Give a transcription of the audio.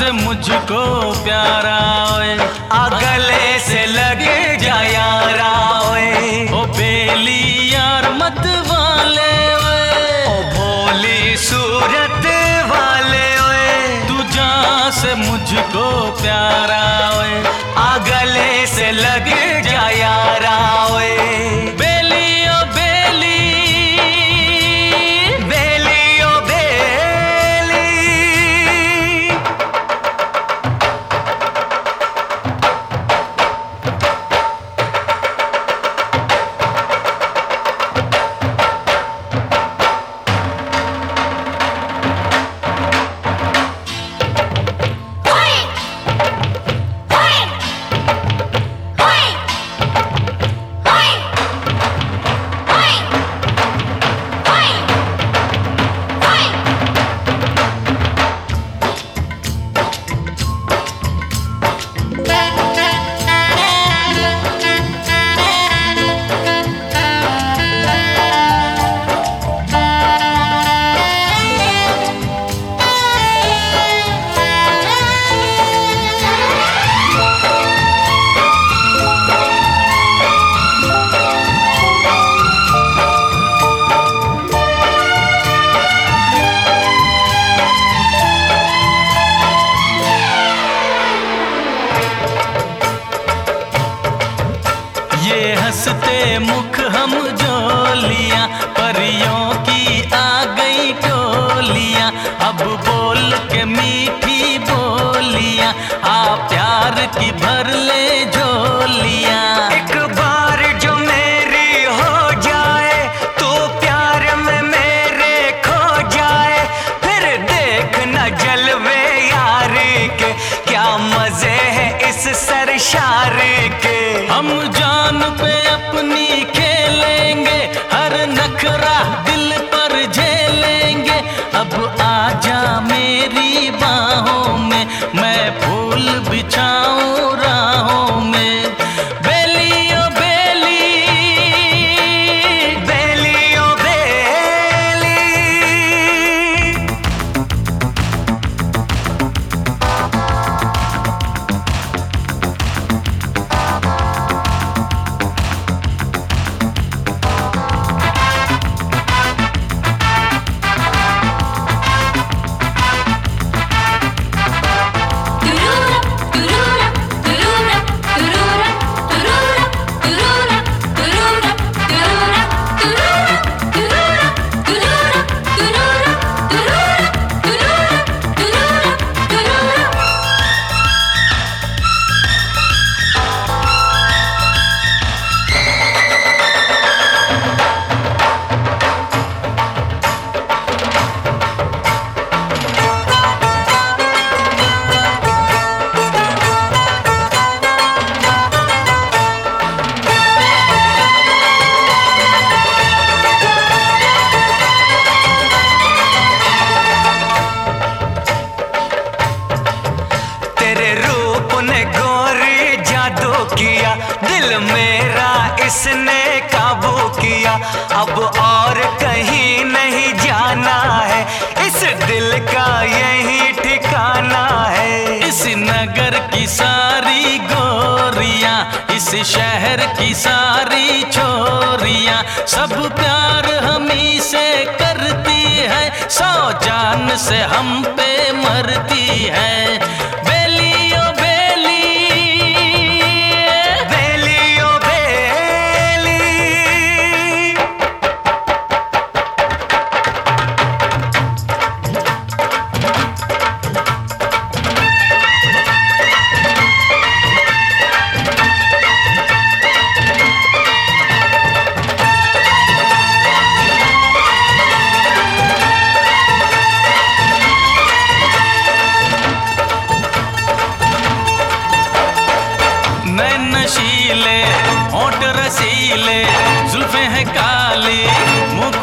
से मुझको प्यारा ओए, आ गले से लगे जा यारा ओए, ओ बेली यार मत वाले ओए, ओ भोली सूरत वाले ओए, तू जान से मुझको प्यारा ओए, आ गले से लगे जा यारा ओए। बेली ओ बेली, बेली ओ बेली, ये हंसते मुख हम जोलियां, परियों की आ गई टोलियां, अब बोल के मीठी बोलियां, आ प्यार की भर ले झोलियां। एक बार जो मेरी हो जाए तो प्यार में मेरे खो जाए, फिर देखना जलवे यारी के, क्या मजे हैं इस सरशारी के। हम जान पे अपनी खेलेंगे, हर नखरा दिल पर झेलेंगे, अब आजा मेरी बाहों में, मैं फूल बिछाऊं राहों में। बेली ओ बेली, बेली ओ बेली, किया दिल मेरा इसने काबू किया, अब और कहीं नहीं जाना है, इस दिल का यही ठिकाना है। इस नगर की सारी गोरियां, इस शहर की सारी छोरियां, सब प्यार हमी से करती है, 100 जान से हम पे मरती है। बेली ओ बेली, बेली ओ बेली, नशीले होठ रसीले, जुल्फे हैं काली, मुंह